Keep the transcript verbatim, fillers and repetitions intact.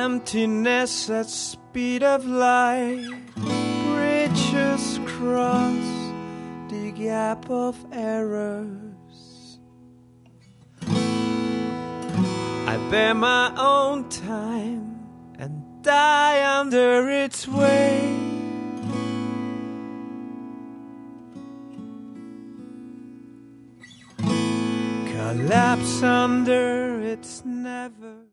Emptiness at speed of light, bridges cross the gap of errors. I bear my own time and die under its weight. Collapse under its never